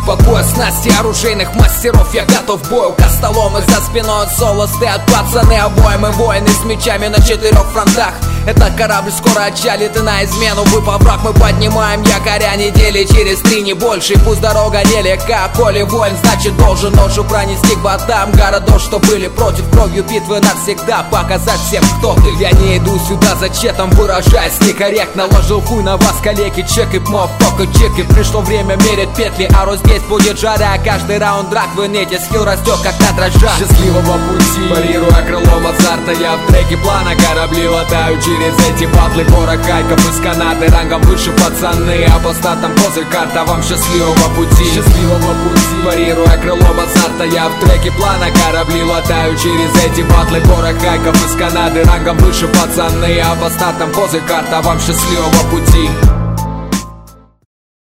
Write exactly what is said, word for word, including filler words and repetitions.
покоя, снасти оружейных мастеров. Я готов к бою, костоломы за спиной соло стоят пацаны обоим и воины с мечами на четырех фронтах. Это корабль скоро отчалит и на измену выпав враг, мы поднимаем якоря недели через три, не больше. И пусть дорога нелегка, коли воин, значит должен ношу пронести к ботам городов, что были против, кровью битвы навсегда показать всем, кто ты. Я не иду сюда за четом, выражаясь некорректно. Ложил хуй на вас, коллеги, чек и пмов, только чеки. Пришло время мерить петли, а рост здесь будет жара. Каждый раунд драк в инете, скилл растет как на дрожжах. Счастливого пути, парируя крылом азарта, я в треке плана, корабли латаю через эти батлы. Город хайков из Канады, рангом выше пацаны, а по статам козырь карта, вам счастливого пути. Счастливого пути, парируя крылом азарта, я в треке плана, корабли латаю через эти батлы. Город хайков из Канады, рангом выше пацаны, а по статам козырь карта, вам счастливого пути.